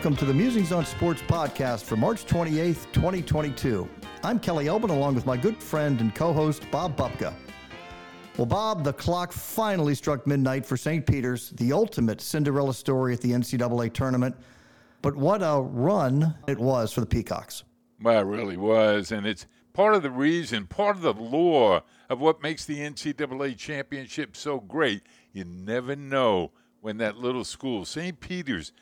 welcome to the Musings on Sports podcast for March 28th, 2022. I'm Kelly Elbin, along with my good friend and co-host, Bob Bupka. Well, Bob, the clock finally struck midnight for St. Peter's, the ultimate Cinderella story at the NCAA tournament. But what a run it was for the Peacocks. Well, it really was, and it's part of the reason, part of the lore of what makes the NCAA championship so great. You never know when that little school, St. Peter's,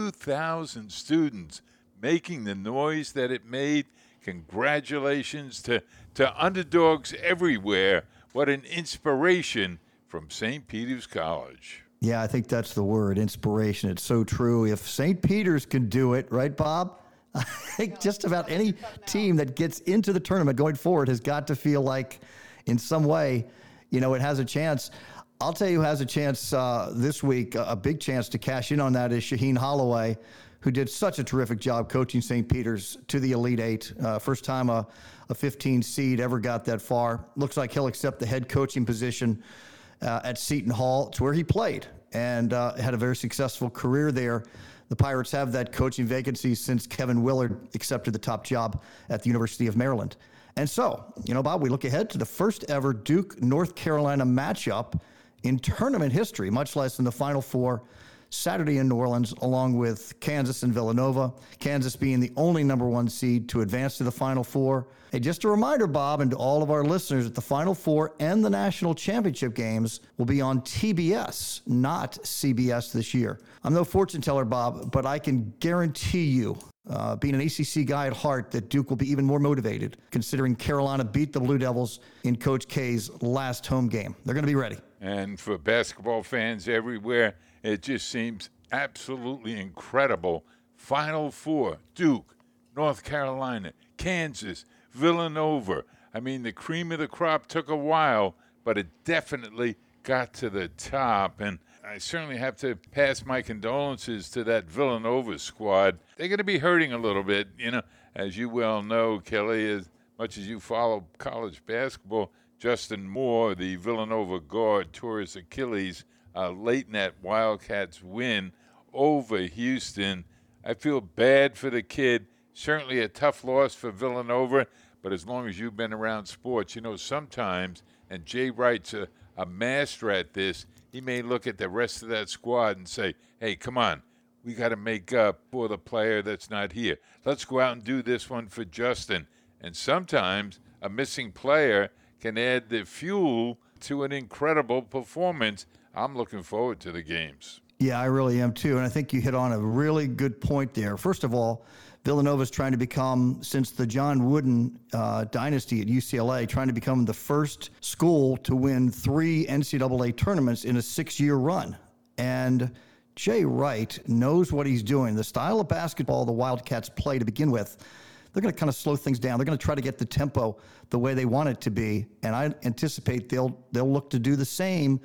2,000 students making the noise that it made. Congratulations to underdogs everywhere. What an inspiration from St. Peter's College. Yeah, I think that's the word, inspiration. It's so true. If St. Peter's can do it, right, Bob? I think just about any team that gets into the tournament going forward has got to feel like in some way, it has a chance. I'll tell you who has a chance this week, a big chance to cash in on that is Shaheen Holloway, who did such a terrific job coaching St. Peter's to the Elite Eight. First time a 15 seed ever got that far. Looks like he'll accept the head coaching position at Seton Hall. It's where he played and had a very successful career there. The Pirates have that coaching vacancy since Kevin Willard accepted the top job at the University of Maryland. And so, Bob, we look ahead to the first ever Duke-North Carolina matchup in tournament history, much less in the Final Four, Saturday in New Orleans, along with Kansas and Villanova, Kansas being the only number one seed to advance to the Final Four. Hey, just a reminder, Bob, and to all of our listeners, that the Final Four and the national championship games will be on TBS, not CBS this year. I'm no fortune teller, Bob, but I can guarantee you, being an ACC guy at heart, that Duke will be even more motivated, considering Carolina beat the Blue Devils in Coach K's last home game. They're going to be ready. And for basketball fans everywhere, it just seems absolutely incredible. Final Four, Duke, North Carolina, Kansas, Villanova. I mean, the cream of the crop took a while, but it definitely got to the top. And I certainly have to pass my condolences to that Villanova squad. They're going to be hurting a little bit. As you well know, Kelly, as much as you follow college basketball, Justin Moore, the Villanova guard, tore his Achilles late in that Wildcats win over Houston. I feel bad for the kid. Certainly a tough loss for Villanova, but as long as you've been around sports, sometimes, and Jay Wright's a master at this, he may look at the rest of that squad and say, hey, come on, we got to make up for the player that's not here. Let's go out and do this one for Justin. And sometimes a missing player can add the fuel to an incredible performance. I'm looking forward to the games. Yeah, I really am too. And I think you hit on a really good point there. First of all, Villanova's trying to become, since the John Wooden dynasty at UCLA, trying to become the first school to win 3 NCAA tournaments in a 6-year run. And Jay Wright knows what he's doing. The style of basketball the Wildcats play to begin with, they're going to kind of slow things down. They're going to try to get the tempo the way they want it to be. And I anticipate they'll look to do the same,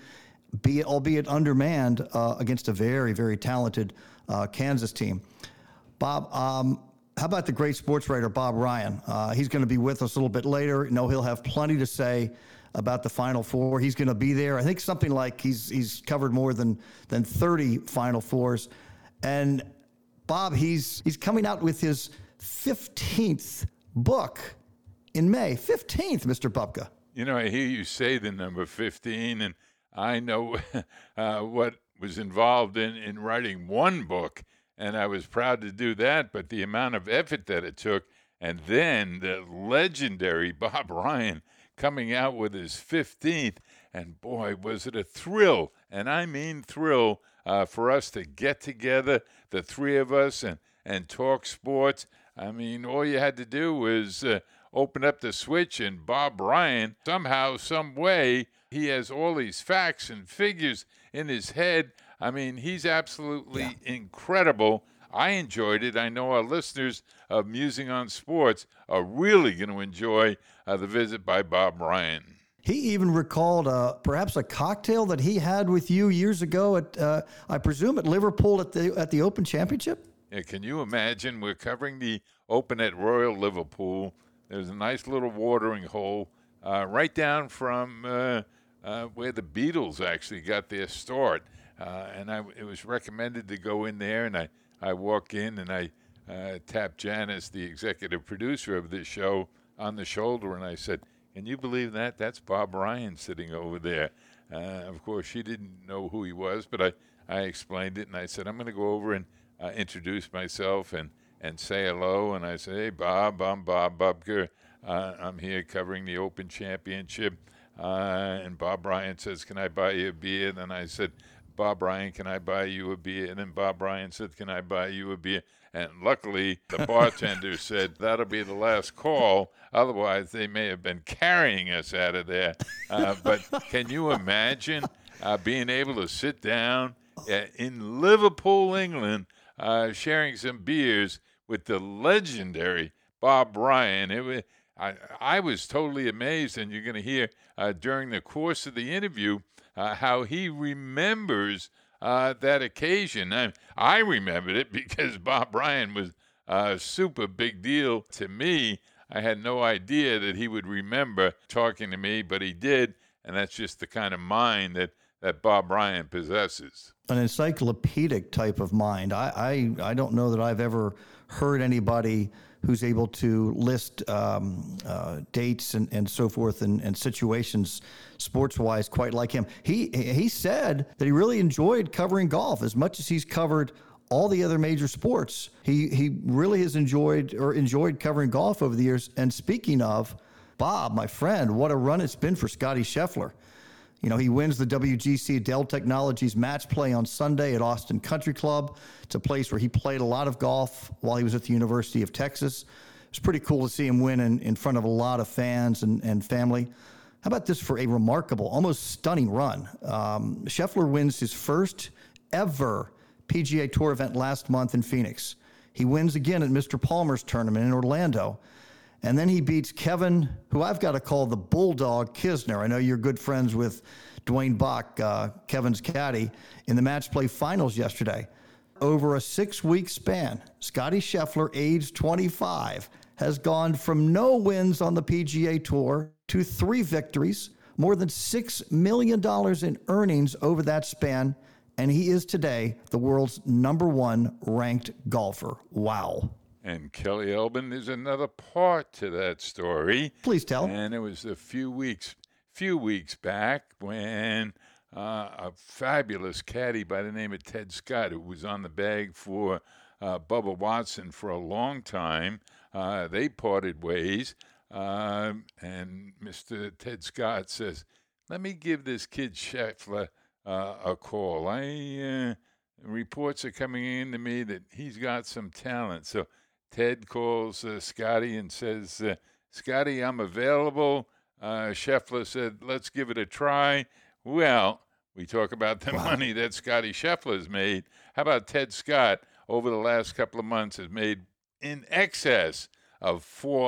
albeit undermanned, against a very, very talented Kansas team. Bob, how about the great sports writer, Bob Ryan? He's going to be with us a little bit later. He'll have plenty to say about the Final Four. He's going to be there. I think something like he's covered more than 30 Final Fours. And Bob, he's coming out with his 15th book in May. 15th, Mr. Bupka. I hear you say the number 15, and I know what was involved in writing one book, and I was proud to do that, but the amount of effort that it took, and then the legendary Bob Ryan coming out with his 15th, and boy, was it a thrill, and I mean thrill, for us to get together, the three of us, and talk sports. I mean, all you had to do was open up the switch, and Bob Ryan, somehow, some way, he has all these facts and figures in his head. I mean, he's absolutely incredible. I enjoyed it. I know our listeners of Musing on Sports are really going to enjoy the visit by Bob Ryan. He even recalled perhaps a cocktail that he had with you years ago at, I presume, at Liverpool at the Open Championship? Yeah, can you imagine? We're covering the Open at Royal Liverpool. There's a nice little watering hole right down from where the Beatles actually got their start. And it was recommended to go in there, and I walk in and I tap Janice, the executive producer of this show, on the shoulder, and I said, "Can you believe that? That's Bob Ryan sitting over there." Of course, she didn't know who he was, but I explained it, and I said, "I'm going to go over and introduce myself and say hello." And I said, "Hey, Bob, I'm Bob Bubker. I'm here covering the Open Championship." And Bob Ryan says, "Can I buy you a beer?" And then I said, "Bob Ryan, can I buy you a beer?" And then Bob Ryan said, "Can I buy you a beer?" And luckily, the bartender said, "That'll be the last call. Otherwise, they may have been carrying us out of there." But can you imagine being able to sit down in Liverpool, England, sharing some beers with the legendary Bob Ryan? I was totally amazed, and you're going to hear during the course of the interview how he remembers that occasion. I remembered it because Bob Ryan was a super big deal to me. I had no idea that he would remember talking to me, but he did, and that's just the kind of mind that Bob Ryan possesses. An encyclopedic type of mind. I don't know that I've ever heard anybody who's able to list dates and so forth and situations sports-wise quite like him. He said that he really enjoyed covering golf as much as he's covered all the other major sports. He really has enjoyed covering golf over the years. And speaking of Bob, my friend, what a run it's been for Scottie Scheffler. You know, he wins the WGC Dell Technologies match play on Sunday at Austin Country Club. It's a place where he played a lot of golf while he was at the University of Texas. It's pretty cool to see him win in front of a lot of fans and family. How about this for a remarkable, almost stunning run? Scheffler wins his first ever PGA Tour event last month in Phoenix. He wins again at Mr. Palmer's tournament in Orlando. And then he beats Kevin, who I've got to call the Bulldog Kisner. I know you're good friends with Dwayne Bach, Kevin's caddy, in the match play finals yesterday. Over a 6-week span, Scottie Scheffler, age 25, has gone from no wins on the PGA Tour to 3 victories, more than $6 million in earnings over that span, and he is today the world's #1 ranked golfer. Wow. And Kelly Elbin is another part to that story. Please tell. And it was a few weeks back when a fabulous caddy by the name of Ted Scott, who was on the bag for Bubba Watson for a long time, they parted ways. And Mr. Ted Scott says, "Let me give this kid Scheffler a call. Reports are coming in to me that he's got some talent." So Ted calls Scotty and says, "Scotty, I'm available." Scheffler said, "Let's give it a try." Well, we talk about the money that Scotty Scheffler's made. How about Ted Scott over the last couple of months has made in excess of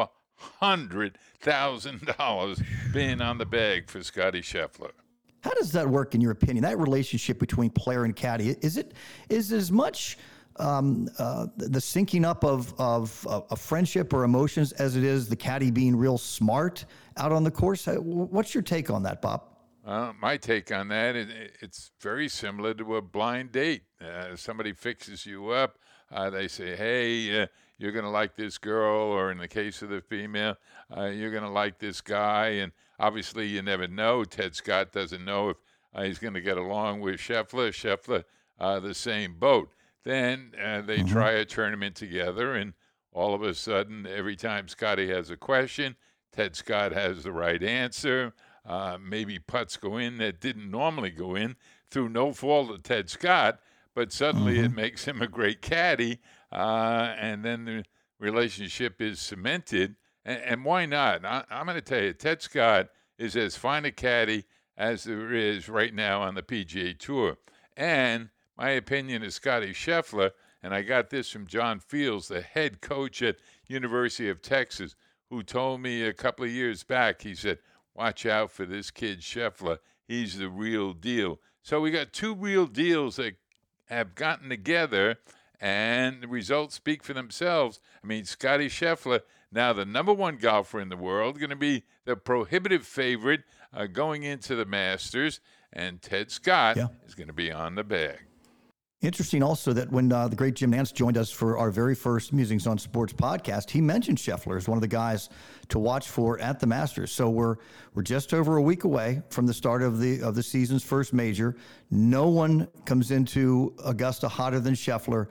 $400,000 being on the bag for Scotty Scheffler. How does that work in your opinion? That relationship between player and caddy, is as much the syncing up of a friendship or emotions as it is the caddy being real smart out on the course? What's your take on that, Bob? My take on that, it's very similar to a blind date. Somebody fixes you up. They say, "Hey, you're going to like this girl," or in the case of the female, "You're going to like this guy." And obviously, you never know. Ted Scott doesn't know if he's going to get along with Scheffler. Scheffler, the same boat. Then they try a tournament together, and all of a sudden, every time Scotty has a question, Ted Scott has the right answer. Maybe putts go in that didn't normally go in through no fault of Ted Scott, but suddenly it makes him a great caddy, and then the relationship is cemented. And why not? I'm going to tell you, Ted Scott is as fine a caddy as there is right now on the PGA Tour. And my opinion is Scottie Scheffler, and I got this from John Fields, the head coach at University of Texas, who told me a couple of years back, he said, "Watch out for this kid Scheffler. He's the real deal." So we got 2 real deals that have gotten together, and the results speak for themselves. I mean, Scottie Scheffler, now the #1 golfer in the world, going to be the prohibitive favorite going into the Masters, and Ted Scott is going to be on the bag. Interesting also that when the great Jim Nantz joined us for our very first Musings on Sports podcast, he mentioned Scheffler as one of the guys to watch for at the Masters. So we're just over a week away from the start of the season's first major. No one comes into Augusta hotter than Scheffler.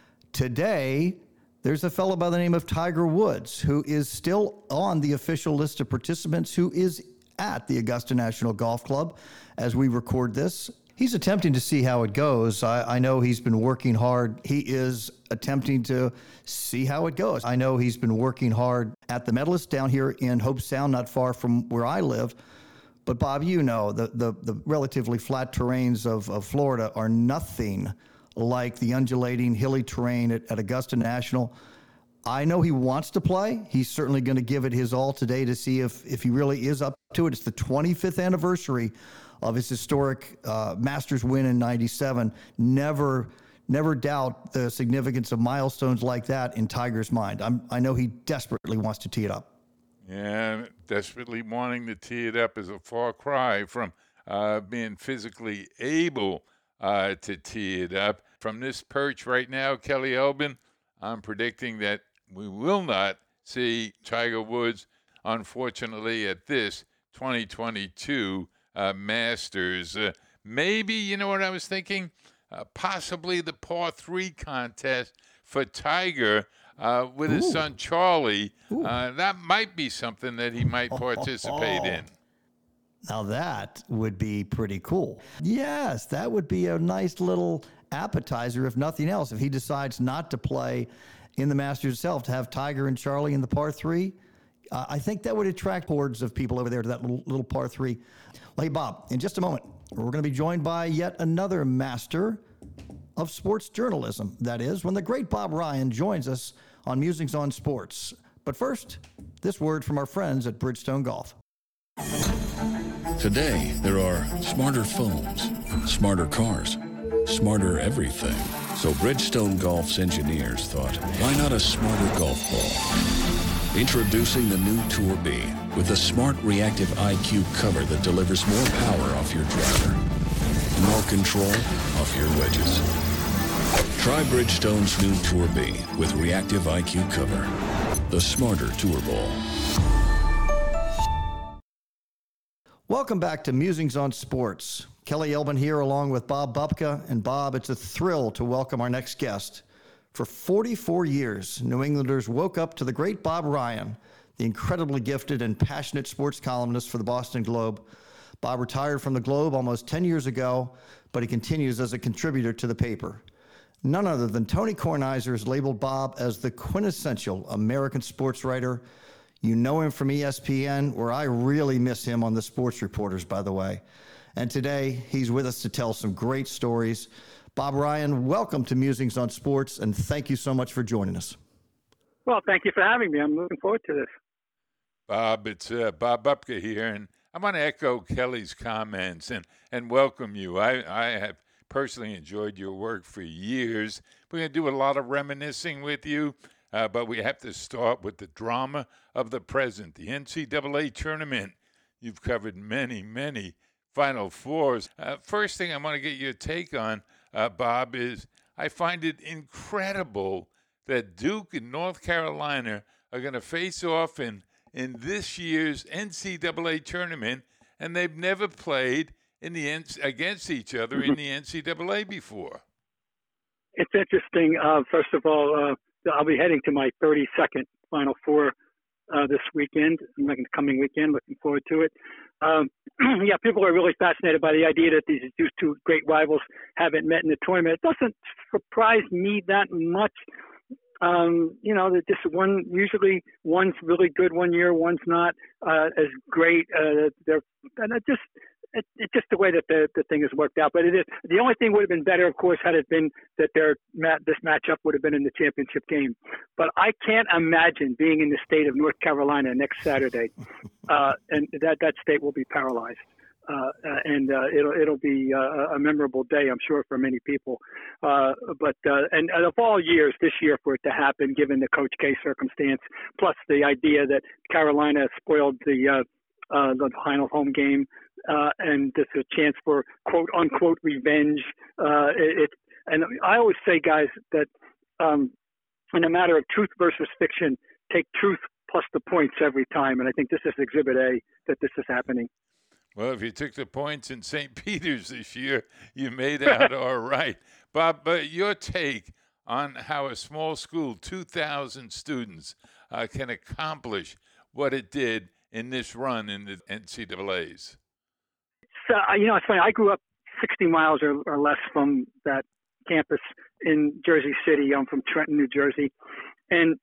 Today, there's a fellow by the name of Tiger Woods who is still on the official list of participants, who is at the Augusta National Golf Club as we record this. He's attempting to see how it goes. I know he's been working hard. He is attempting to see how it goes. I know he's been working hard at the Medalist down here in Hope Sound, not far from where I live. But Bob, you know, the relatively flat terrains of Florida are nothing like the undulating, hilly terrain at Augusta National. I know he wants to play. He's certainly going to give it his all today to see if he really is up to it. It's the 25th anniversary of his historic Masters win in '97. Never doubt the significance of milestones like that in Tiger's mind. I know he desperately wants to tee it up. Yeah, desperately wanting to tee it up is a far cry from being physically able to tee it up. From this perch right now, Kelly Elbin, I'm predicting that we will not see Tiger Woods, unfortunately, at this 2022 Masters. Maybe, you know what I was thinking? Possibly the par 3 contest for Tiger with his son Charlie. That might be something that he might participate in. Now that would be pretty cool. Yes, that would be a nice little appetizer, if nothing else. If he decides not to play in the Masters itself, to have Tiger and Charlie in the par 3, I think that would attract hordes of people over there to that little par 3. Well, hey, Bob, in just a moment, we're going to be joined by yet another master of sports journalism. That is, when the great Bob Ryan joins us on Musings on Sports. But first, this word from our friends at Bridgestone Golf. Today, there are smarter phones, smarter cars, smarter everything. So Bridgestone Golf's engineers thought, why not a smarter golf ball? Introducing the new Tour B with a smart reactive IQ cover that delivers more power off your driver, more control off your wedges. Try Bridgestone's new Tour B with reactive IQ cover, the smarter tour ball. Welcome back to Musings on Sports. Kelly Elbin here along with Bob Bupka. And Bob, it's a thrill to welcome our next guest. For 44 years, New Englanders woke up to the great Bob Ryan, the incredibly gifted and passionate sports columnist for the Boston Globe. Bob retired from the Globe almost 10 years ago, but he continues as a contributor to the paper. None other than Tony Kornheiser has labeled Bob as the quintessential American sports writer. You know him from ESPN, where I really miss him on the Sports Reporters, by the way. And today, he's with us to tell some great stories. Bob Ryan, welcome to Musings on Sports, and thank you so much for joining us. Well, thank you for having me. I'm looking forward to this. Bob, it's Bob Bupka here, and I want to echo Kelly's comments and welcome you. I have personally enjoyed your work for years. We're going to do a lot of reminiscing with you, but we have to start with the drama of the present, the NCAA tournament. You've covered many, many Final Fours. First thing I want to get your take on, Bob, is I find it incredible that Duke and North Carolina are going to face off in this year's NCAA tournament, and they've never played against each other in the NCAA before. It's interesting. First of all, I'll be heading to my 32nd Final Four this weekend, coming weekend. Looking forward to it. Yeah, people are really fascinated by the idea that these two great rivals haven't met in the tournament. It doesn't surprise me that much. That just usually one's really good one year, one's not as great. It's just the way that the thing has worked out. But it is the only thing would have been better, of course, had it been that this matchup would have been in the championship game. But I can't imagine being in the state of North Carolina next Saturday, and that state will be paralyzed. It'll be a memorable day, I'm sure, for many people. But of all years, this year for it to happen, given the Coach K circumstance, plus the idea that Carolina spoiled the final home game, and there's a chance for quote unquote revenge. And I always say, guys, that in a matter of truth versus fiction, take truth plus the points every time. And I think this is Exhibit A that this is happening. Well, if you took the points in St. Peter's this year, you made out all right. Bob, but your take on how a small school, 2,000 students, can accomplish what it did in this run in the NCAAs? So, it's funny. I grew up 60 miles or less from that campus in Jersey City. I'm from Trenton, New Jersey. And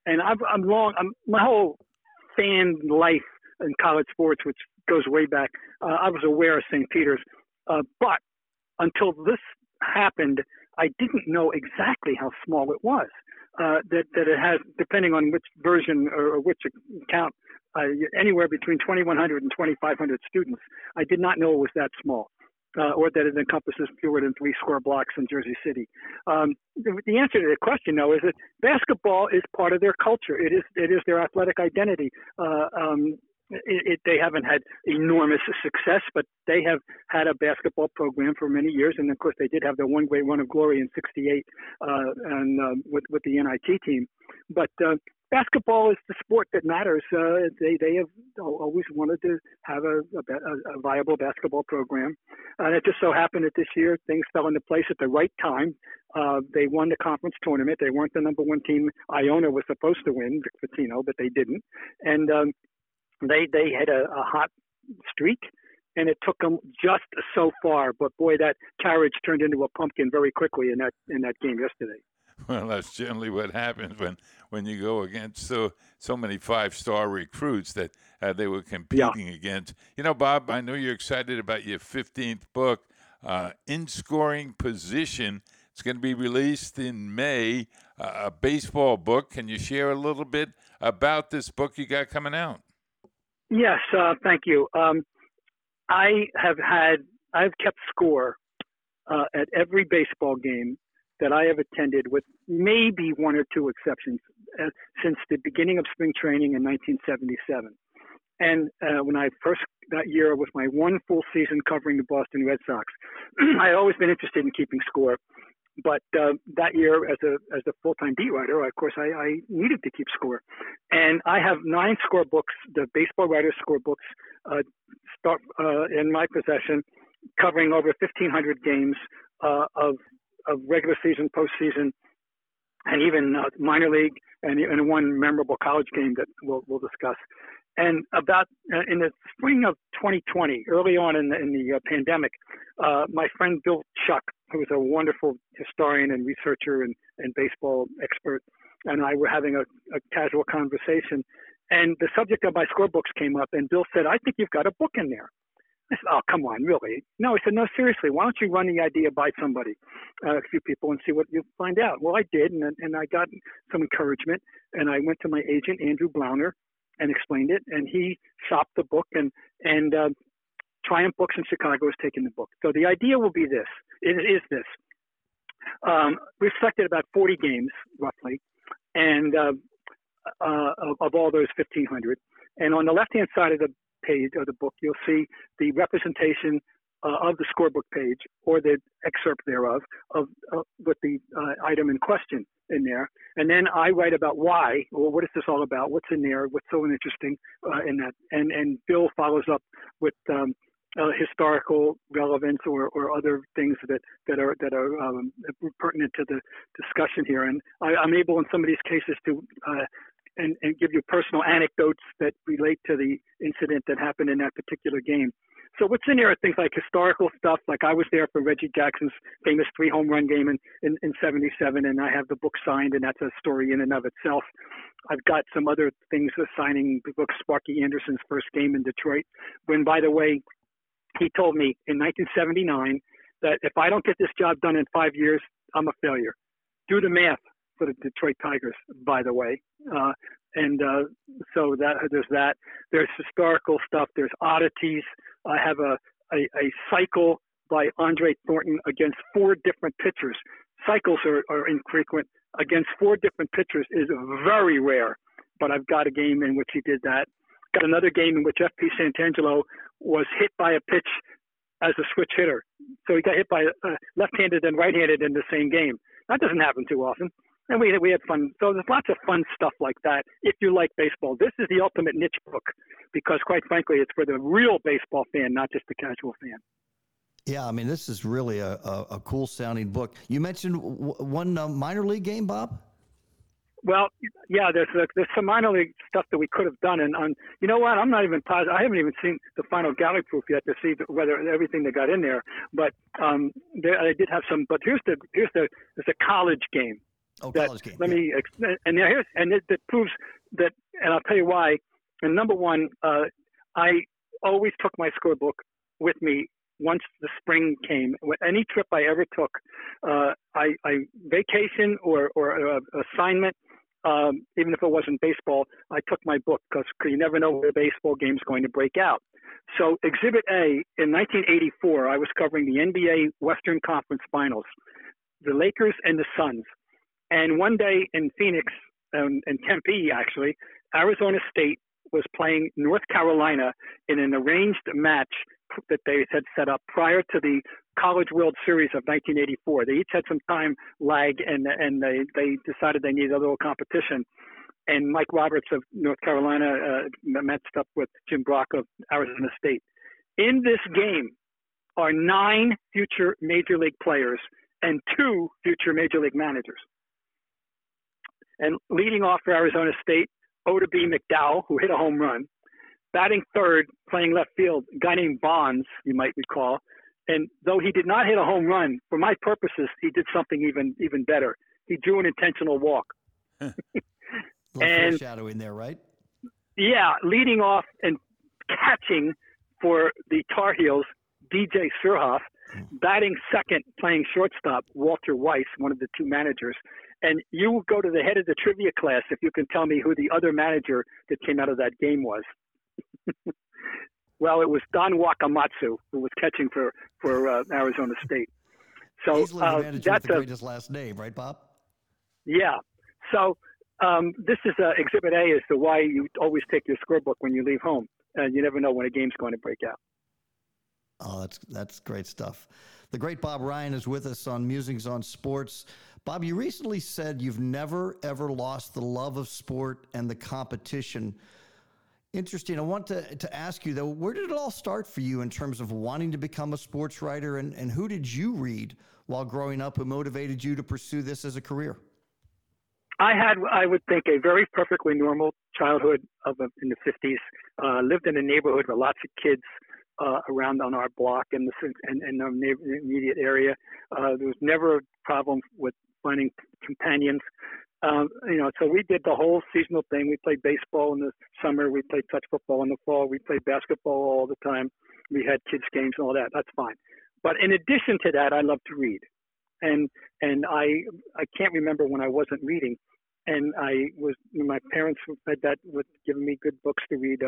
my whole fan life in college sports, which goes way back, I was aware of St. Peter's. But until this happened, I didn't know exactly how small it was. That it had, depending on which version or which account, anywhere between 2,100 and 2,500 students. I did not know it was that small, or that it encompasses fewer than 3 square blocks in Jersey City. The answer to the question, though, is that basketball is part of their culture. It is their athletic identity. They haven't had enormous success, but they have had a basketball program for many years. And of course, they did have the one great run of glory in '68 with the NIT team. But basketball is the sport that matters. They have always wanted to have a viable basketball program. And it just so happened that this year things fell into place at the right time. They won the conference tournament. They weren't the number one team Iona was supposed to win, Vic Pitino, but they didn't. And they had a hot streak, and it took them just so far. But boy, that carriage turned into a pumpkin very quickly in that game yesterday. Well, that's generally what happens when you go against so many 5-star recruits that they were competing against. Bob, I know you're excited about your 15th book, In Scoring Position. It's going to be released in May, a baseball book. Can you share a little bit about this book you got coming out? Yes, thank you. I've kept score at every baseball game that I have attended, with maybe one or two exceptions, since the beginning of spring training in 1977. And when that year was my one full season covering the Boston Red Sox, I had always been interested in keeping score. But that year, as a full-time beat writer, of course, I needed to keep score. And I have 9 score books, the baseball writers' score books, in my possession, covering over 1,500 games of regular season, postseason, and even minor league, and one memorable college game that we'll discuss. And about in the spring of 2020, early on in the pandemic, my friend Bill Chuck, who is a wonderful historian and researcher and baseball expert, and I were having a casual conversation, and the subject of my scorebooks came up, and Bill said, "I think you've got a book in there." I said, "Oh, come on, really?" No, he said, "No, seriously, why don't you run the idea by somebody, a few people, and see what you find out?" Well, I did, and I got some encouragement, and I went to my agent, Andrew Blauner, and explained it, and he shopped the book, and Triumph Books in Chicago is taking the book. So the idea will be this. It is this. We've selected about 40 games, roughly, and of all those 1,500. And on the left-hand side of the page of the book, you'll see the representation of the scorebook page, or the excerpt thereof, with the item in question in there. And then I write about why, or what is this all about? What's in there? What's so interesting in that? And Bill follows up with historical relevance or other things that are pertinent to the discussion here. And I'm able in some of these cases to and give you personal anecdotes that relate to the incident that happened in that particular game. So what's in there are things like historical stuff, like I was there for Reggie Jackson's famous 3-home run game in 77, and I have the book signed, and that's a story in and of itself. I've got some other things, signing the book Sparky Anderson's first game in Detroit, when, by the way, he told me in 1979 that if I don't get this job done in 5 years, I'm a failure. Do the math for the Detroit Tigers, by the way. So there's that. There's historical stuff. There's oddities. I have a cycle by Andre Thornton against 4 different pitchers. Cycles are infrequent. Against 4 different pitchers is very rare, but I've got a game in which he did that. Got another game in which F.P. Santangelo was hit by a pitch as a switch hitter. So he got hit by left-handed and right-handed in the same game. That doesn't happen too often. And we had fun. So there's lots of fun stuff like that if you like baseball. This is the ultimate niche book because, quite frankly, it's for the real baseball fan, not just the casual fan. Yeah, I mean, this is really a cool-sounding book. You mentioned one minor league game, Bob? Well, yeah, there's some minor league stuff that we could have done, and you know what? I'm not even positive. I haven't even seen the final gallery proof yet to see whether everything that got in there. But I did have some. But here's a college game. Oh, college game. Let me and it proves that, and I'll tell you why. And number one, I always took my scorebook with me. Once the spring came, any trip I ever took, I vacation or assignment, even if it wasn't baseball, I took my book because you never know where a baseball game's going to break out. So Exhibit A, in 1984, I was covering the NBA Western Conference Finals, the Lakers and the Suns. And one day in Phoenix, in Tempe actually, Arizona State was playing North Carolina in an arranged match that they had set up prior to the College World Series of 1984. They each had some time lag, and they decided they needed a little competition. And Mike Roberts of North Carolina matched up with Jim Brock of Arizona State. In this game are 9 future Major League players and 2 future Major League managers. And leading off for Arizona State, Oda B. McDowell, who hit a home run. Batting third, playing left field, a guy named Bonds, you might recall. And though he did not hit a home run, for my purposes, he did something even better. He drew an intentional walk. A little and foreshadowing there, right? Yeah, leading off and catching for the Tar Heels, DJ Surhoff. Batting second, playing shortstop, Walter Weiss, one of the 2 managers. And you will go to the head of the trivia class if you can tell me who the other manager that came out of that game was. Well, it was Don Wakamatsu, who was catching for Arizona State. So easily the manager with the greatest last name, right, Bob? Yeah. So this is Exhibit A as to why you always take your scorebook when you leave home. You never know when a game's going to break out. Oh, that's great stuff. The great Bob Ryan is with us on Musings on Sports. Bob, you recently said you've never, ever lost the love of sport and the competition. Interesting. I want to ask you, though, where did it all start for you in terms of wanting to become a sports writer, and who did you read while growing up who motivated you to pursue this as a career? I would think, a very perfectly normal childhood in the 50s. Lived in a neighborhood with lots of kids around on our block and the immediate area. There was never a problem with finding companions. So we did the whole seasonal thing. We played baseball in the summer. We played touch football in the fall. We played basketball all the time. We had kids' games and all that. That's fine. But in addition to that, I love to read. And I can't remember when I wasn't reading. And my parents had that with giving me good books to read,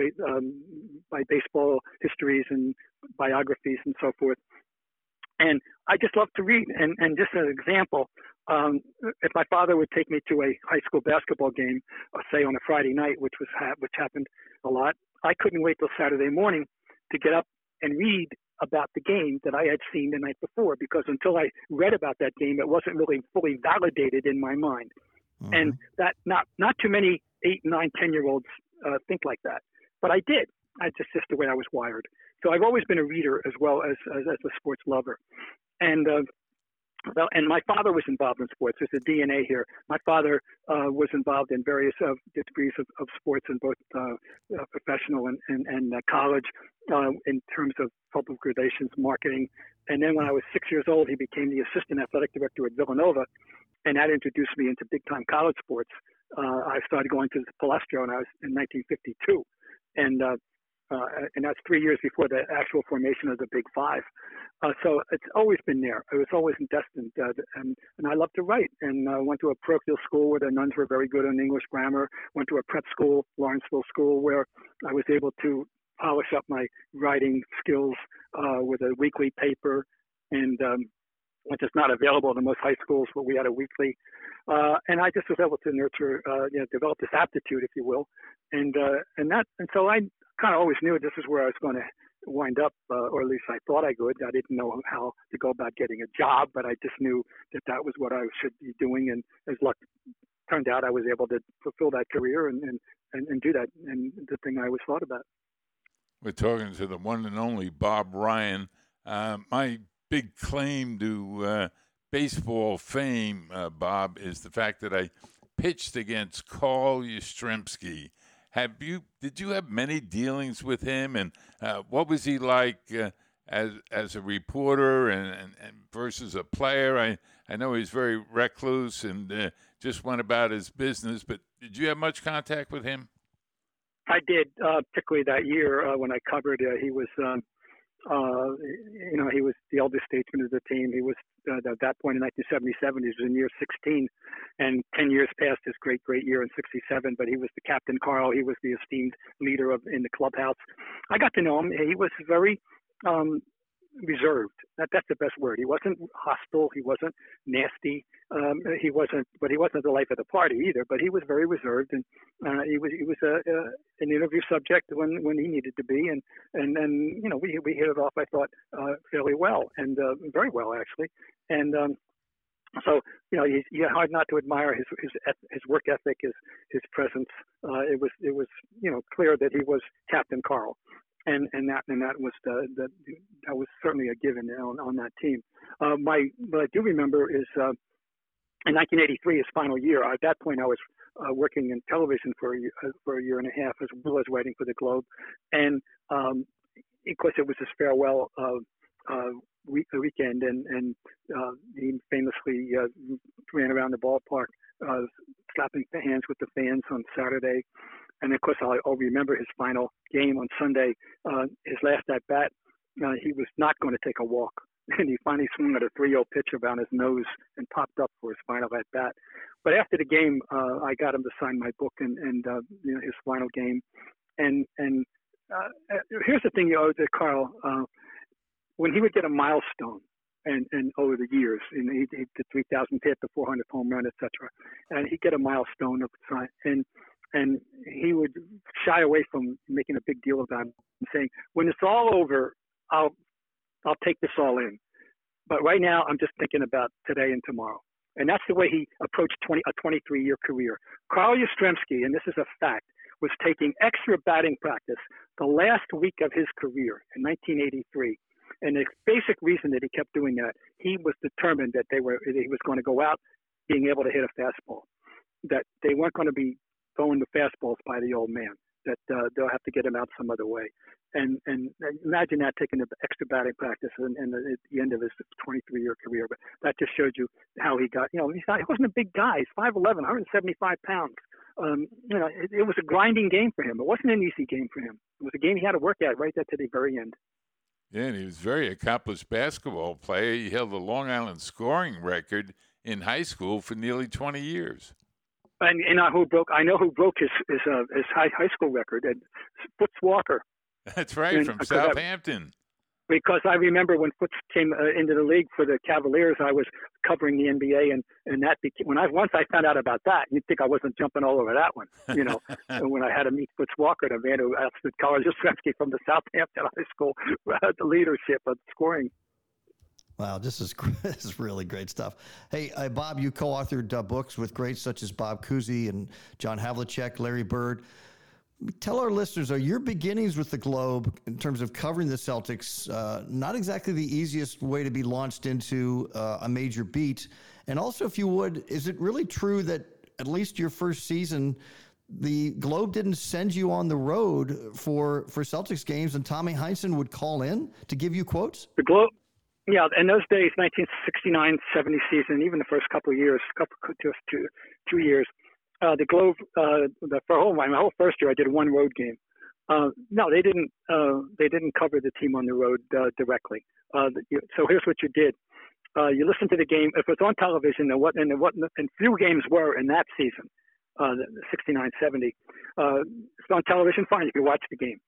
by baseball histories and biographies and so forth. And I just love to read. And just as an example, if my father would take me to a high school basketball game, say on a Friday night, which happened a lot, I couldn't wait till Saturday morning to get up and read about the game that I had seen the night before, because until I read about that game, it wasn't really fully validated in my mind. Mm-hmm. And that not too many 8, 9, 10-year-olds think like that, but I did. Just the way I was wired. So I've always been a reader as well as a sports lover. And my father was involved in sports. There's a DNA here. My father was involved in various degrees of sports in both professional and college in terms of public relations, marketing. And then when I was 6 years old, he became the assistant athletic director at Villanova, and that introduced me into big-time college sports. I started going to the Palestro in 1952, and that's 3 years before the actual formation of the Big Five. So it's always been there. It was always destined, and I love to write. And went to a parochial school where the nuns were very good on English grammar. Went to a prep school, Lawrenceville School, where I was able to polish up my writing skills with a weekly paper, and which is not available in most high schools, but we had a weekly. And I just was able to nurture, develop this aptitude, if you will, and so I kind of always knew this is where I was going to wind up, or at least I thought I would. I didn't know how to go about getting a job, but I just knew that was what I should be doing. And as luck turned out, I was able to fulfill that career and do that, and the thing I always thought about. We're talking to the one and only Bob Ryan. My big claim to baseball fame, Bob, is the fact that I pitched against Carl Yastrzemski. Did you have many dealings with him, and what was he like as a reporter and versus a player? I know he's very recluse and just went about his business, but did you have much contact with him? I did, particularly that year when I covered. He was, he was the eldest statesman of the team. He was at that point in 1977. He was in year 16, and 10 years past his great year in '67. But he was the captain, Carl. He was the esteemed leader in the clubhouse. I got to know him. He was very reserved. That's the best word. He wasn't hostile. He wasn't nasty. He wasn't the life of the party either. But he was very reserved, and he was an interview subject when he needed to be, and we hit it off. I thought fairly well, and very well actually, and. So you hard not to admire his work ethic, his presence. It was clear that he was Captain Carl. And that was certainly a given on that team. What I do remember is in 1983, his final year. At that point, I was working in television for a year and a half, as well as writing for the Globe, and of course it was his farewell weekend, and he famously ran around the ballpark, slapping hands with the fans on Saturday. And of course, I'll remember his final game on Sunday. His last at bat, he was not going to take a walk, and he finally swung at a 3-0 pitch around his nose and popped up for his final at bat. But after the game, I got him to sign my book and his final game. And here's the thing, Carl. When he would get a milestone, and over the years, he did 3,000 hit, the 400 home run, etc., and he'd get a milestone of time, and he would shy away from making a big deal about it and saying, when it's all over, I'll take this all in. But right now, I'm just thinking about today and tomorrow. And that's the way he approached a 23-year career. Carl Yastrzemski, and this is a fact, was taking extra batting practice the last week of his career in 1983. And the basic reason that he kept doing that, he was determined that he was going to go out being able to hit a fastball, that they weren't going to be throwing the fastballs by the old man, that they'll have to get him out some other way. And imagine that, taking the extra batting practice and at the end of his 23-year career. But that just showed you how he got, he wasn't a big guy. He's 5'11", 175 pounds. It was a grinding game for him. It wasn't an easy game for him. It was a game he had to work at right there to the very end. Yeah, and he was a very accomplished basketball player. He held the Long Island scoring record in high school for nearly 20 years. And I know who broke his high school record, Foots Walker. That's right, from Southampton. Because I remember when Foots came into the league for the Cavaliers, I was covering the NBA, and that became, once I found out about that, you'd think I wasn't jumping all over that one, when I had to meet Foots Walker, the man who ousted Carl Yastrzemski from the Southampton High School, the leadership of scoring. Wow, this is really great stuff. Hey, Bob, you co-authored books with greats such as Bob Cousy and John Havlicek, Larry Bird. Tell our listeners, are your beginnings with the Globe in terms of covering the Celtics not exactly the easiest way to be launched into a major beat? And also, if you would, is it really true that at least your first season, the Globe didn't send you on the road for Celtics games, and Tommy Heinsohn would call in to give you quotes? The Globe, yeah, in those days, 1969-70 season, even the first couple of years, just 2 years, the Globe, my whole first year, I did one road game. No, they didn't cover the team on the road directly. So here's what you did: you listened to the game. If it was on television, and few games were in that season, 69-70. It's on television, fine, you could watch the game.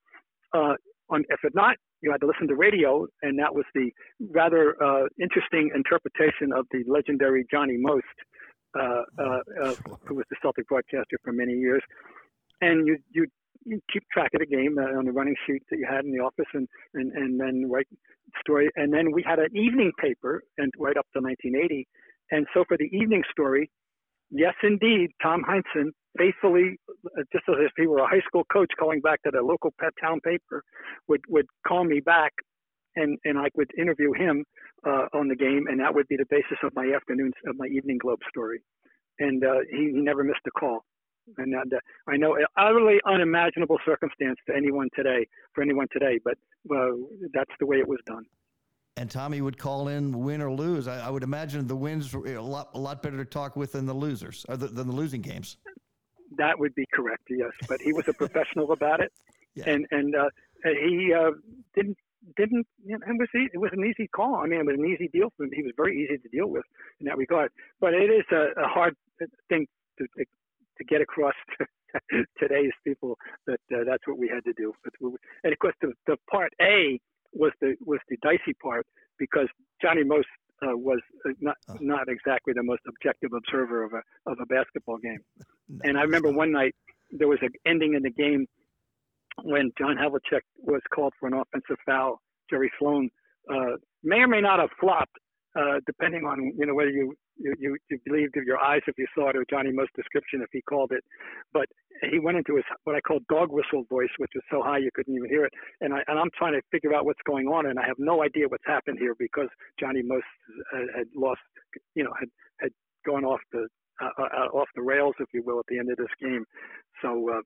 If it not, you had to listen to radio, and that was the rather interesting interpretation of the legendary Johnny Most. Who was the Celtic broadcaster for many years, and you you keep track of the game on the running sheet that you had in the office, and then write story. And then we had an evening paper, and right up to 1980. And so for the evening story, yes, indeed, Tom Heinsohn faithfully, just as if he were a high school coach calling back to the local town paper, would call me back, and I would interview him on the game, and that would be the basis of my Evening Globe story. And he never missed a call. And I know an utterly unimaginable circumstance for anyone today, but that's the way it was done. And Tommy would call in win or lose. I would imagine the wins were a lot better to talk with than the losers, or than the losing games. That would be correct, yes. But he was a professional about it, yeah. and he didn't. You know, it was an easy call. I mean, it was an easy deal for him. He was very easy to deal with in that regard. But it is a hard thing to get across to today's people that that's what we had to do. And of course, the part A was the dicey part, because Johnny Most was not exactly the most objective observer of a basketball game. No, and I remember one night there was an ending in the game when John Havlicek was called for an offensive foul. Jerry Sloan may or may not have flopped, depending on whether you believed of your eyes if you saw it, or Johnny Most description if he called it. But he went into his what I call dog whistle voice, which was so high you couldn't even hear it. And I'm trying to figure out what's going on, and I have no idea what's happened here, because Johnny Most had lost, had gone off the rails, if you will, at the end of this game. So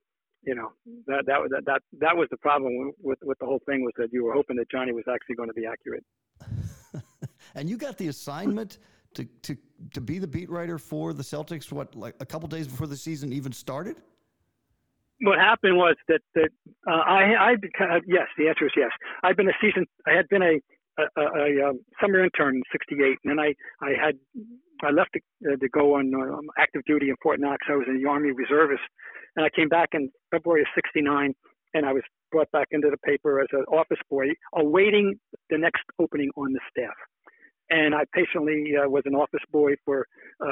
that was the problem with the whole thing, was that you were hoping that Johnny was actually going to be accurate. And you got the assignment to be the beat writer for the Celtics, like a couple days before the season even started? What happened was that yes, the answer is yes. I had been a summer intern in '68, and then I left to go on active duty in Fort Knox. I was in the Army Reservist, and I came back in February of '69, and I was brought back into the paper as an office boy, awaiting the next opening on the staff. And I patiently was an office boy for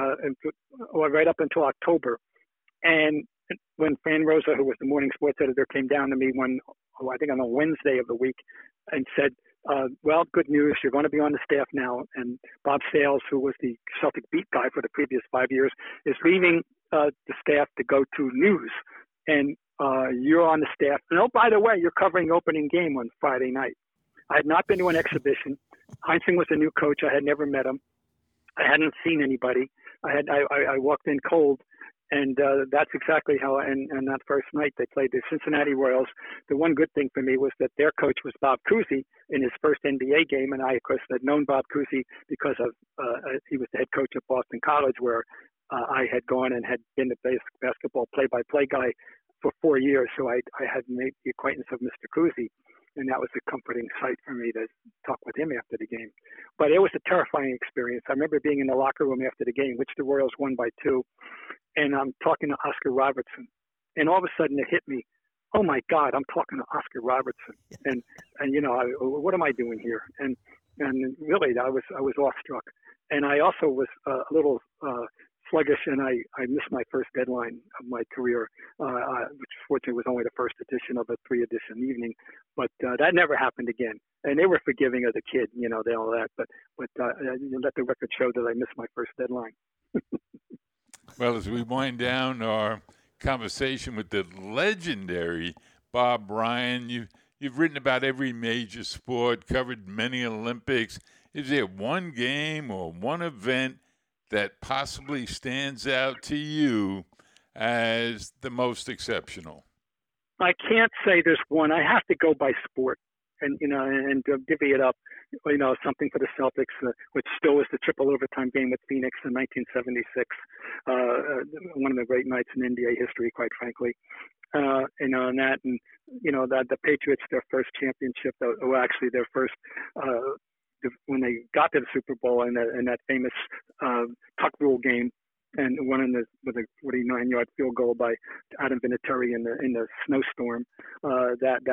right up until October. And when Fran Rosa, who was the morning sports editor, came down to me I think on a Wednesday of the week, and said, well, good news, you're going to be on the staff now. And Bob Sales, who was the Celtic beat guy for the previous 5 years, is leaving the staff to go to news. And you're on the staff. And, oh, by the way, you're covering opening game on Friday night. I had not been to an exhibition. Heinsohn was a new coach. I had never met him. I hadn't seen anybody. I walked in cold, and that's exactly how. And that first night they played the Cincinnati Royals. The one good thing for me was that their coach was Bob Cousy in his first NBA game, and I of course had known Bob Cousy because of he was the head coach at Boston College, where I had gone and had been the basketball play-by-play guy for 4 years. So I had made the acquaintance of Mr. Cousy. And that was a comforting sight for me to talk with him after the game. But it was a terrifying experience. I remember being in the locker room after the game, which the Royals won by 2, and I'm talking to Oscar Robertson. And all of a sudden it hit me, oh my God, I'm talking to Oscar Robertson. And what am I doing here? And really, I was awestruck. And I also was a little sluggish, and I missed my first deadline of my career, which fortunately was only the first edition of a 3-edition evening. But that never happened again. And they were forgiving of the kid, all that. But let the record show that I missed my first deadline. Well, as we wind down our conversation with the legendary Bob Ryan, you've written about every major sport, covered many Olympics. Is there one game or one event that possibly stands out to you as the most exceptional? I can't say there's one. I have to go by sport, and divvy it up. Something for the Celtics, which still is the triple overtime game with Phoenix in 1976. One of the great nights in NBA history, quite frankly. And that, and that the Patriots, their first championship, actually their first. When they got to the Super Bowl in that famous tuck rule game, and won with a 49-yard field goal by Adam Vinatieri in the snowstorm. I've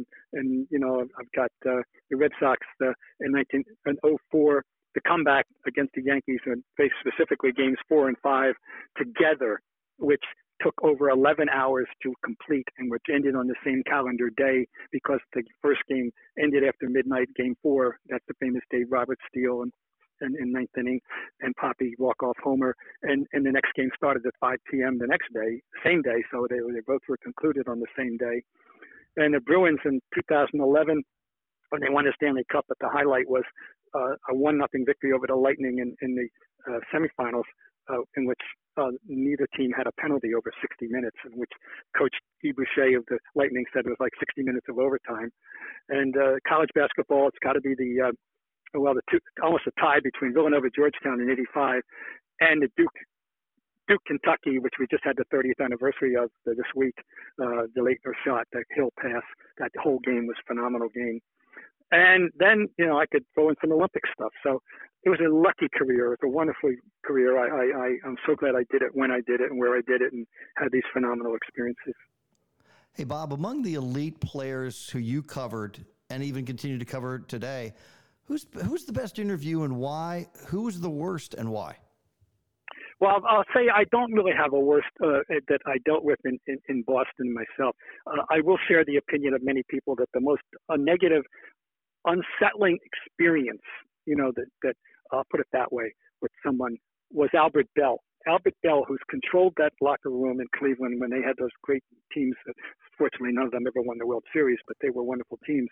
got the Red Sox in 2004, the comeback against the Yankees, and faced specifically games 4 and 5 together, which took over 11 hours to complete, and which ended on the same calendar day because the first game ended after midnight, game 4. That's the famous Dave Roberts steal and in ninth inning, and Poppy walk-off homer. And the next game started at 5 p.m. the next day, same day, so they both were concluded on the same day. And the Bruins in 2011, when they won the Stanley Cup, but the highlight was a 1-0 victory over the Lightning in the semifinals, in which neither team had a penalty over 60 minutes, in which Coach Guy Boucher of the Lightning said it was like 60 minutes of overtime. And college basketball, it's got to be almost a tie between Villanova, Georgetown in '85, and the Duke, Kentucky, which we just had the 30th anniversary of this week. The Laettner shot, that Hill pass, that whole game was a phenomenal game. And then, I could throw in some Olympic stuff. So it was a lucky career. It was a wonderful career. I'm so glad I did it when I did it and where I did it and had these phenomenal experiences. Hey, Bob, among the elite players who you covered and even continue to cover today, who's the best interview and why? Who was the worst and why? Well, I'll say I don't really have a worst that I dealt with in Boston myself. I will share the opinion of many people that the most negative, unsettling experience, that I'll put it that way, with someone was Albert Bell. Albert Bell, who's controlled that locker room in Cleveland when they had those great teams. Fortunately, none of them ever won the World Series, but they were wonderful teams.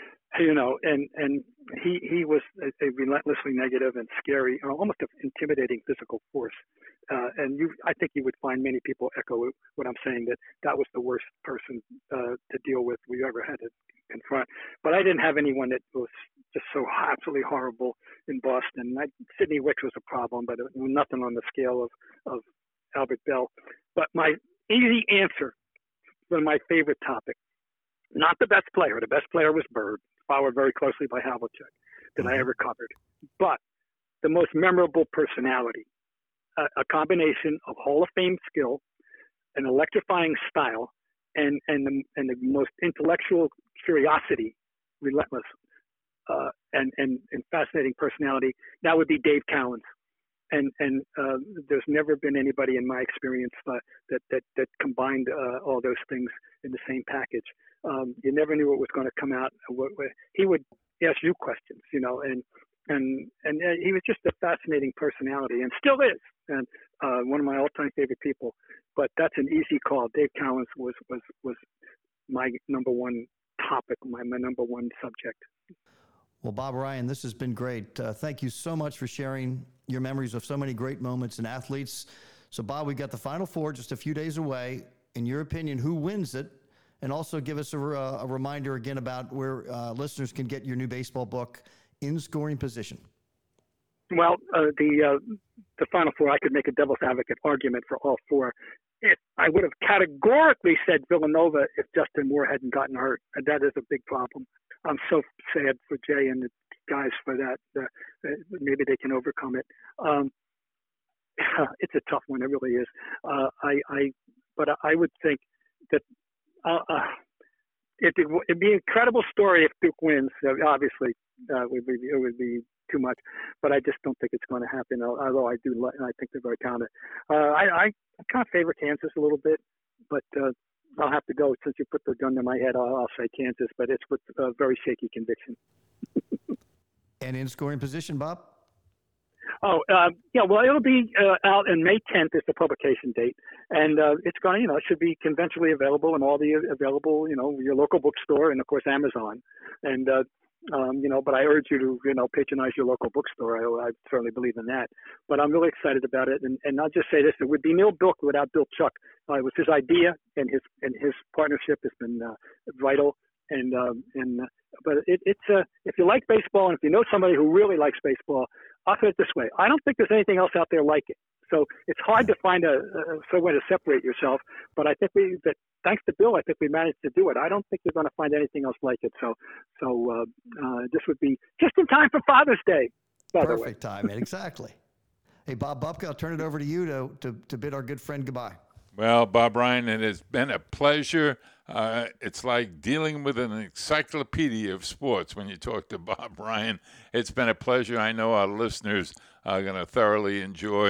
And he was a relentlessly negative and scary, almost an intimidating physical force. I think you would find many people echo what I'm saying, that was the worst person to deal with we ever had to confront. But I didn't have anyone that was just so absolutely horrible in Boston. Sidney Wicks was a problem, but nothing on the scale of Albert Bell. But my easy answer for my favorite topic, not the best player. The best player was Bird, followed very closely by Havlicek, that I ever covered. But the most memorable personality, a combination of Hall of Fame skill, an electrifying style, and the most intellectual curiosity, relentless, and fascinating personality, that would be Dave Cowens. And there's never been anybody in my experience that combined all those things in the same package. You never knew what was going to come out. He would ask you questions, and he was just a fascinating personality, and still is, and one of my all-time favorite people. But that's an easy call. Dave Cowens was my number one topic, my number one subject. Well, Bob Ryan, this has been great. Thank you so much for sharing your memories of so many great moments in athletes. So, Bob, we've got the Final Four just a few days away. In your opinion, who wins it? And also give us a reminder again about where listeners can get your new baseball book, In Scoring Position. Well, the Final Four, I could make a devil's advocate argument for all four. I would have categorically said Villanova if Justin Moore hadn't gotten hurt. And that is a big problem. I'm so sad for Jay and the guys for that. Maybe they can overcome it. It's a tough one. It really is. But I would think that it'd be an incredible story if Duke wins. Obviously, it would be too much, but I just don't think it's going to happen. Although I think they're very talented. I kind of favor Kansas a little bit, but I'll have to go. Since you put the gun to my head, I'll say Kansas, but it's with a very shaky conviction. And In Scoring Position, Bob? Oh, yeah. Well, it'll be out in May 10th is the publication date, and it's going. It should be conventionally available in all the available, your local bookstore and of course Amazon. And but I urge you to, patronize your local bookstore. I certainly believe in that. But I'm really excited about it. And I'll just say this: it would be Neil Bilk without Bill Chuck. It was his idea, and his partnership has been vital. But it's if you like baseball, and if you know somebody who really likes baseball, I'll put it this way: I don't think there's anything else out there like it. So it's hard to find a way to separate yourself. But I think thanks to Bill, I think we managed to do it. I don't think you're going to find anything else like it. So this would be just in time for Father's Day. Perfect timing, exactly. Hey, Bob Bubka, I'll turn it over to you to bid our good friend goodbye. Well, Bob Ryan, it has been a pleasure. It's like dealing with an encyclopedia of sports when you talk to Bob Ryan. It's been a pleasure. I know our listeners are going to thoroughly enjoy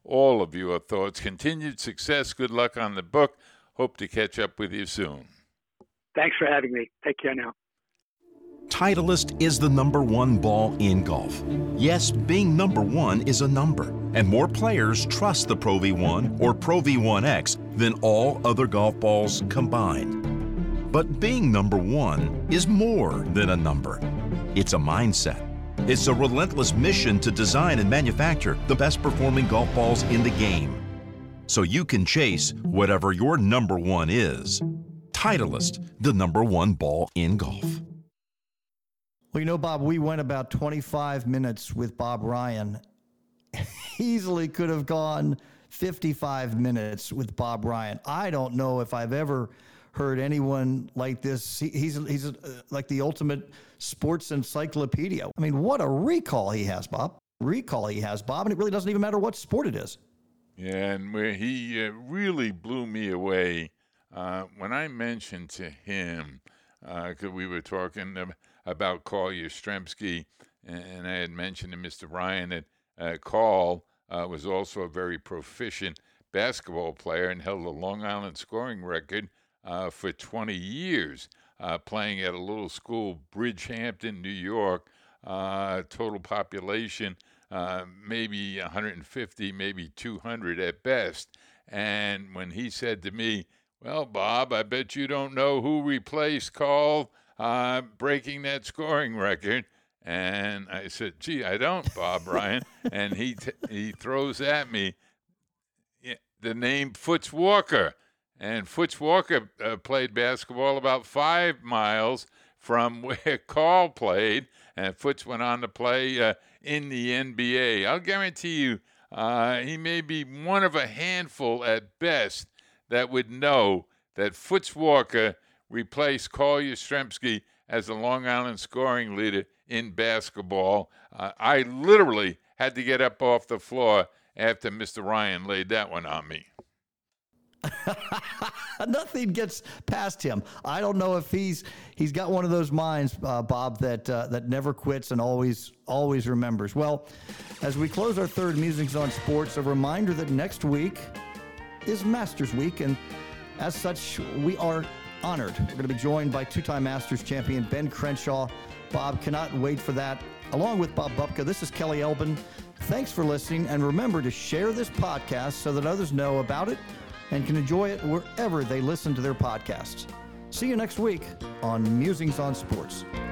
all of your thoughts. Continued success. Good luck on the book. Hope to catch up with you soon. Thanks for having me. Take care now. Titleist is the #1 ball in golf. Yes, being #1 is a number, and more players trust the Pro V1 or Pro V1X than all other golf balls combined. But being #1 is more than a number. It's a mindset. It's a relentless mission to design and manufacture the best performing golf balls in the game, so you can chase whatever your #1 is. Titleist, the #1 ball in golf. Well, Bob, we went about 25 minutes with Bob Ryan. Easily could have gone 55 minutes with Bob Ryan. I don't know if I've ever heard anyone like this. He's like the ultimate sports encyclopedia. I mean, what a recall he has, Bob. And it really doesn't even matter what sport it is. Yeah, and where he really blew me away when I mentioned to him, because we were talking about Carl Yastrzemski, and I had mentioned to Mr. Ryan that Carl was also a very proficient basketball player and held a Long Island scoring record for 20 years, playing at a little school, Bridgehampton, New York, total population, maybe 150, maybe 200 at best. And when he said to me, "Well, Bob, I bet you don't know who replaced Carl breaking that scoring record." And I said, "Gee, I don't, Bob Ryan." And he throws at me the name Foots Walker. And Foots Walker played basketball about 5 miles from where Carl played, and Foots went on to play in the NBA. I'll guarantee you he may be one of a handful at best that would know that Foots Walker replaced Carl Yastrzemski as the Long Island scoring leader in basketball. I literally had to get up off the floor after Mr. Ryan laid that one on me. Nothing gets past him. I don't know if he's got one of those minds, Bob, that never quits and always remembers. Well, as we close our third Musings on Sports, a reminder that next week is Masters Week, and as such, we are honored. We're going to be joined by two-time Masters champion Ben Crenshaw. Bob, cannot wait for that. Along with Bob Bupka, this is Kelly Elbin. Thanks for listening, and remember to share this podcast so that others know about it and can enjoy it wherever they listen to their podcasts. See you next week on Musings on Sports.